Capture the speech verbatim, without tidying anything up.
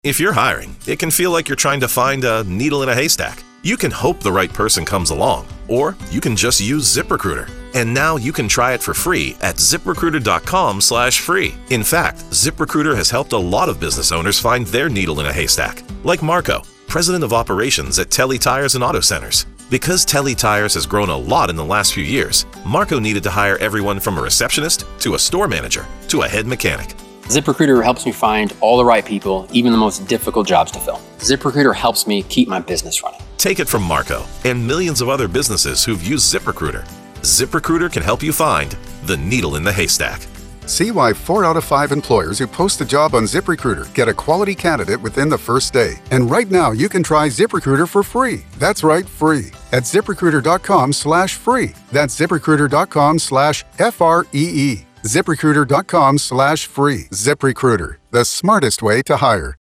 If you're hiring, it can feel like you're trying to find a needle in a haystack. You can hope the right person comes along, or you can just use ZipRecruiter. And now you can try it for free at ZipRecruiter.com slash free. In fact, ZipRecruiter has helped a lot of business owners find their needle in a haystack, like Marco, president of operations at Telly Tires and Auto Centers. Because Telly Tires has grown a lot in the last few years, Marco needed to hire everyone from a receptionist to a store manager to a head mechanic. ZipRecruiter helps me find all the right people, even the most difficult jobs to fill. ZipRecruiter helps me keep my business running. Take it from Marco and millions of other businesses who've used ZipRecruiter. ZipRecruiter can help you find the needle in the haystack. See why four out of five employers who post a job on ZipRecruiter get a quality candidate within the first day. And right now, you can try ZipRecruiter for free. That's right, free. At ZipRecruiter.com slash free. That's ZipRecruiter.com slash F R E E. ZipRecruiter.com slash free. ZipRecruiter, the smartest way to hire.